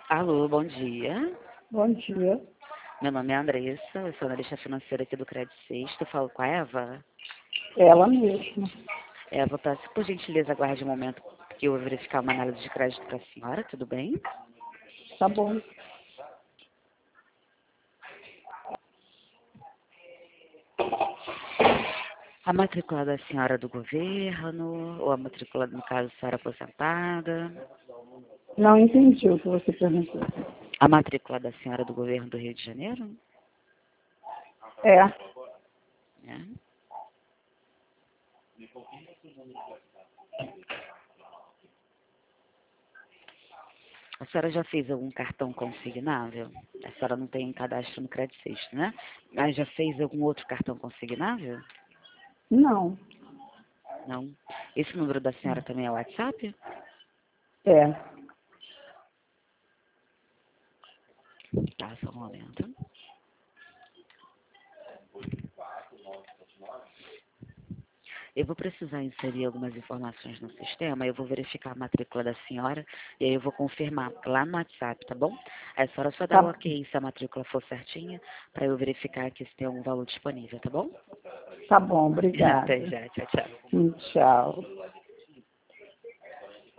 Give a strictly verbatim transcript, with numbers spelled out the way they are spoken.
Alô, bom dia. Bom dia. Meu nome é Andressa, eu sou analista financeira aqui do Credit Suisse. Eu falo com a Eva. Ela mesma. Eva, peço por gentileza, aguarde um momento que eu vou verificar uma análise de crédito para a senhora, tudo bem? Tá bom. A matrícula da senhora do governo, ou a matrícula, no caso, da senhora aposentada? Não entendi o que você perguntou. A matrícula da senhora do governo do Rio de Janeiro? É. É. A senhora já fez algum cartão consignável? A senhora não tem cadastro no Credit Suisse, né? Mas já fez algum outro cartão consignável? Não. Não. Esse número da senhora também é o WhatsApp? É. Tá, só um momento. Eu vou precisar inserir algumas informações no sistema, eu vou verificar a matrícula da senhora e aí eu vou confirmar lá no WhatsApp, tá bom? Aí a senhora só dá o Tá, ok se a matrícula for certinha, para eu verificar aqui se tem algum valor disponível, tá bom? tá bom, Até obrigada. já, tchau, tchau. Hum, Tchau.